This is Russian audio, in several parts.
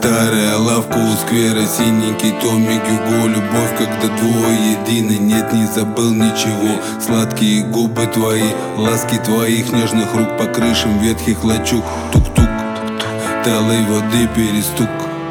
Старая лавка у сквера, синенький томик Юго. Любовь, когда двое едины, нет, не забыл ничего. Сладкие губы твои, ласки твоих нежных рук по крышам ветхих лачуг. Тук-тук, талой воды перестук.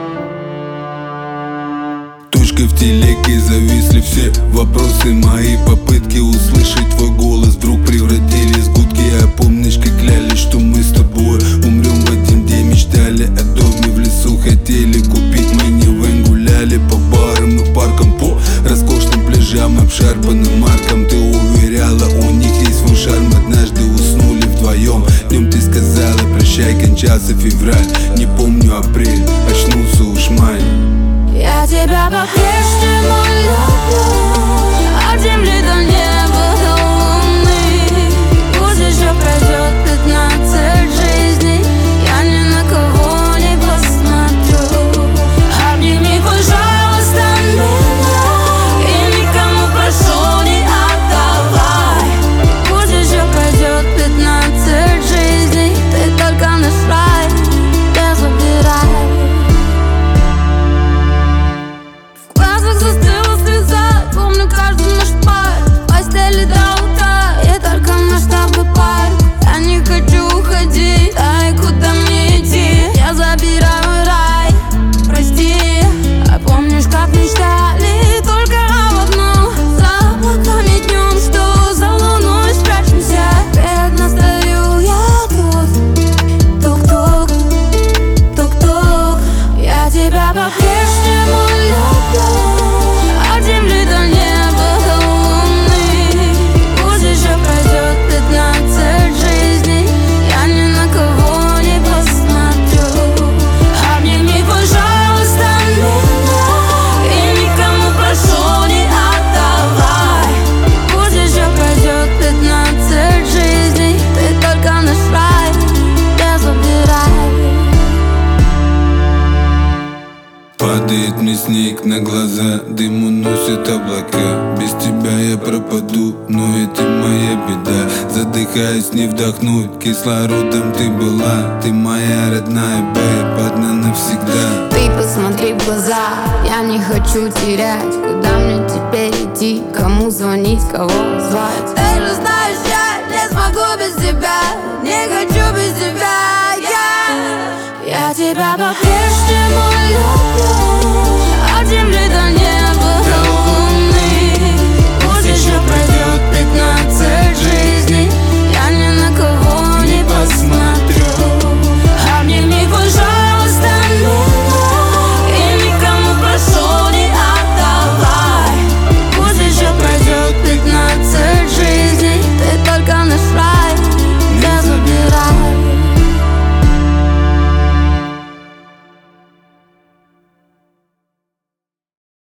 Точкой в телеге зависли все вопросы мои. Попытки услышать твой голос вдруг превратились в гудки. А помнишь, как клялись, что мы с тобой умрем в один день? Мечтали о доме в лесу, хотели купить минивэн. Гуляли по барам и паркам, по роскошным пляжам, обшарпанным маркам. Ты уверяла, у них есть свой шарм. Однажды уснули вдвоем. Днем ты сказала прощай, кончался февраль. Не помню апрель, очнулся уж май. Я тебя по-прежнему люблю, от земли до неба, до луны. Пусть еще пройдет 15 жизней, я ни на кого не посмотрю. Обними, пожалуйста, меня, и никому прошу не отдавай. Пусть еще пройдет 15 жизней, ты только наш рай, не забирай. Застыла слеза, помню каждый наш пар. В постели до утра, и только наш с тобой пар. Я не хочу уходить, ай, куда мне идти? Я забираю рай, прости. А помнишь, как мечтали только об одном? За облаками днем, что за луной спрячемся. Перед нас стою я тут. Тук-тук, тук-тук. Я тебя по-прежнему люблю, от земли до неба, до луны. Пусть еще пройдет 15 жизней, я ни на кого не посмотрю. Обними, пожалуйста, меня, и никому прошу не отдавай. Пусть еще пройдет 15 жизней, ты только наш рай, не забирай. Падает мне снег на глаза, дым уносит облака. Без тебя я пропаду, но это моя беда. Задыхаясь, не вдохнуть, кислородом ты была. Ты моя родная, бэйб, одна навсегда. Ты посмотри в глаза, я не хочу терять. Куда мне теперь идти, кому звонить, кого звать? Ты же знаешь, я не смогу без тебя, не хочу без тебя. Я тебя по-прежнему люблю, от земли до